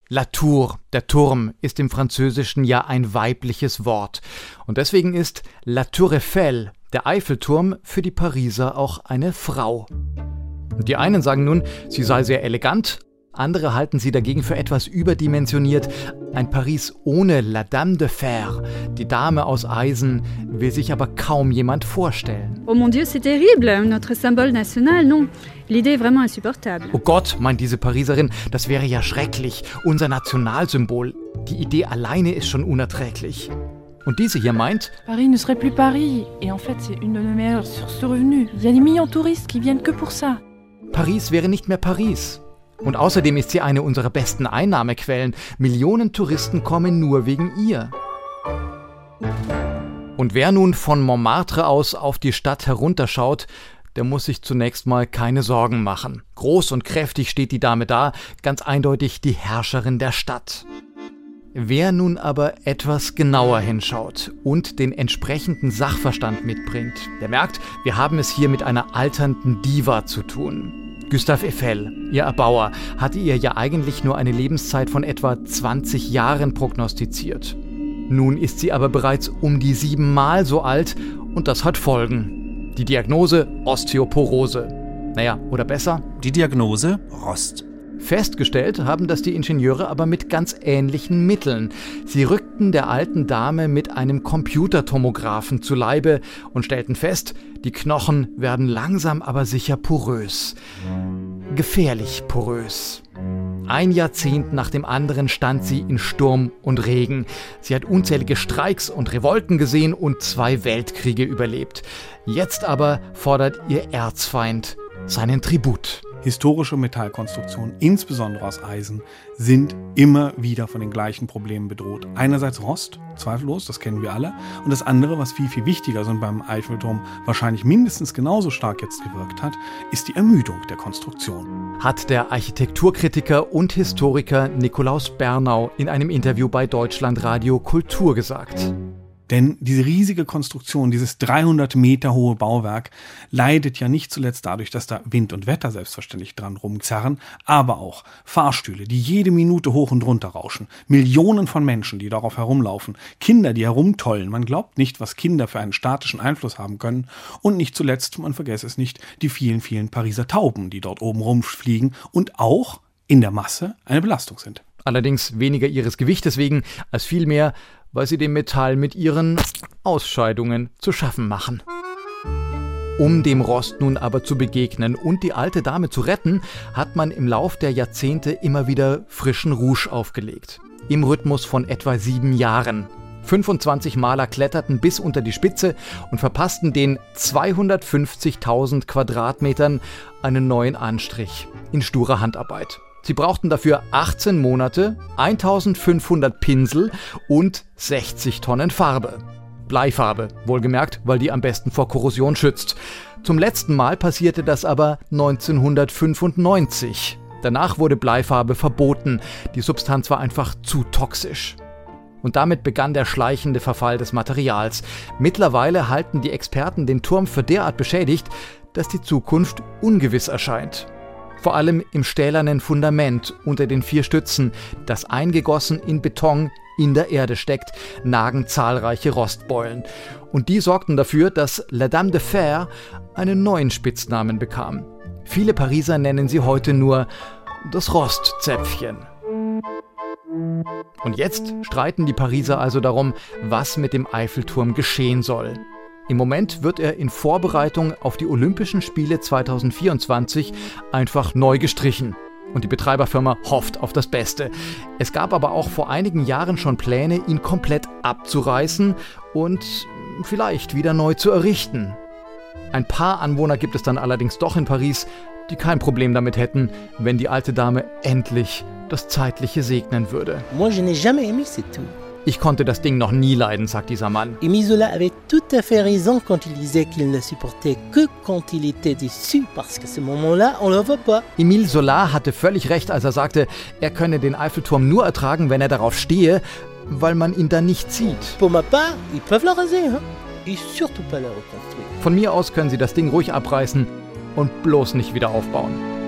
La Tour, der Turm, ist im Französischen ja ein weibliches Wort. Und deswegen ist La Tour Eiffel, der Eiffelturm, für die Pariser auch eine Frau. Die einen sagen nun, sie sei sehr elegant, andere halten sie dagegen für etwas überdimensioniert. Ein Paris ohne La Dame de Fer, die Dame aus Eisen, will sich aber kaum jemand vorstellen. Oh mon Dieu, c'est terrible, notre symbole national, non. L'idée est vraiment insupportable. Oh Gott, meint diese Pariserin, das wäre ja schrecklich, unser Nationalsymbol. Die Idee alleine ist schon unerträglich. Und diese hier meint, Paris ne serait plus Paris. Et en fait, c'est une de nos meilleures sources de revenus. Il y a des millions de touristes qui viennent que pour ça. Paris wäre nicht mehr Paris. Und außerdem ist sie eine unserer besten Einnahmequellen. Millionen Touristen kommen nur wegen ihr. Und wer nun von Montmartre aus auf die Stadt herunterschaut, der muss sich zunächst mal keine Sorgen machen. Groß und kräftig steht die Dame da, ganz eindeutig die Herrscherin der Stadt. Wer nun aber etwas genauer hinschaut und den entsprechenden Sachverstand mitbringt, der merkt, wir haben es hier mit einer alternden Diva zu tun. Gustave Eiffel, ihr Erbauer, hatte ihr ja eigentlich nur eine Lebenszeit von etwa 20 Jahren prognostiziert. Nun ist sie aber bereits um die 7-mal so alt und das hat Folgen. Die Diagnose Osteoporose. Naja, oder besser? Die Diagnose Rost. Festgestellt haben das die Ingenieure aber mit ganz ähnlichen Mitteln. Sie rückten der alten Dame mit einem Computertomographen zu Leibe und stellten fest, die Knochen werden langsam aber sicher porös. Gefährlich porös. Ein Jahrzehnt nach dem anderen stand sie in Sturm und Regen. Sie hat unzählige Streiks und Revolten gesehen und 2 Weltkriege überlebt. Jetzt aber fordert ihr Erzfeind seinen Tribut. Historische Metallkonstruktionen, insbesondere aus Eisen, sind immer wieder von den gleichen Problemen bedroht. Einerseits Rost, zweifellos, das kennen wir alle. Und das andere, was viel, viel wichtiger ist und beim Eiffelturm wahrscheinlich mindestens genauso stark jetzt gewirkt hat, ist die Ermüdung der Konstruktion. Hat der Architekturkritiker und Historiker Nikolaus Bernau in einem Interview bei Deutschlandradio Kultur gesagt. Denn diese riesige Konstruktion, dieses 300 Meter hohe Bauwerk, leidet ja nicht zuletzt dadurch, dass da Wind und Wetter selbstverständlich dran rumzerren, aber auch Fahrstühle, die jede Minute hoch und runter rauschen, Millionen von Menschen, die darauf herumlaufen, Kinder, die herumtollen, man glaubt nicht, was Kinder für einen statischen Einfluss haben können und nicht zuletzt, man vergesse es nicht, die vielen, vielen Pariser Tauben, die dort oben rumfliegen und auch in der Masse eine Belastung sind. Allerdings weniger ihres Gewichtes wegen, als vielmehr, weil sie dem Metall mit ihren Ausscheidungen zu schaffen machen. Um dem Rost nun aber zu begegnen und die alte Dame zu retten, hat man im Lauf der Jahrzehnte immer wieder frischen Rouge aufgelegt. Im Rhythmus von etwa 7 Jahren. 25 Maler kletterten bis unter die Spitze und verpassten den 250.000 Quadratmetern einen neuen Anstrich in sturer Handarbeit. Sie brauchten dafür 18 Monate, 1500 Pinsel und 60 Tonnen Farbe. Bleifarbe, wohlgemerkt, weil die am besten vor Korrosion schützt. Zum letzten Mal passierte das aber 1995. Danach wurde Bleifarbe verboten. Die Substanz war einfach zu toxisch. Und damit begann der schleichende Verfall des Materials. Mittlerweile halten die Experten den Turm für derart beschädigt, dass die Zukunft ungewiss erscheint. Vor allem im stählernen Fundament unter den 4 Stützen, das eingegossen in Beton in der Erde steckt, nagen zahlreiche Rostbeulen. Und die sorgten dafür, dass La Dame de Fer einen neuen Spitznamen bekam. Viele Pariser nennen sie heute nur das Rostzäpfchen. Und jetzt streiten die Pariser also darum, was mit dem Eiffelturm geschehen soll. Im Moment wird er in Vorbereitung auf die Olympischen Spiele 2024 einfach neu gestrichen. Und die Betreiberfirma hofft auf das Beste. Es gab aber auch vor einigen Jahren schon Pläne, ihn komplett abzureißen und vielleicht wieder neu zu errichten. Ein paar Anwohner gibt es dann allerdings doch in Paris, die kein Problem damit hätten, wenn die alte Dame endlich das Zeitliche segnen würde. Moi, je n'ai jamais aimé cette tour. Ich konnte das Ding noch nie leiden, sagt dieser Mann. Émile Zola avait tout à fait raison quand il disait qu'il ne supportait que quand il était déçu, parce qu'à ce moment-là, on le voit pas. Émile Zola hatte völlig recht, als er sagte, er könne den Eiffelturm nur ertragen, wenn er darauf stehe, weil man ihn dann nicht sieht. Pour ma part, ils peuvent le raser, hein? Et surtout pas le reconstruire. Von mir aus können sie das Ding ruhig abreißen und bloß nicht wieder aufbauen.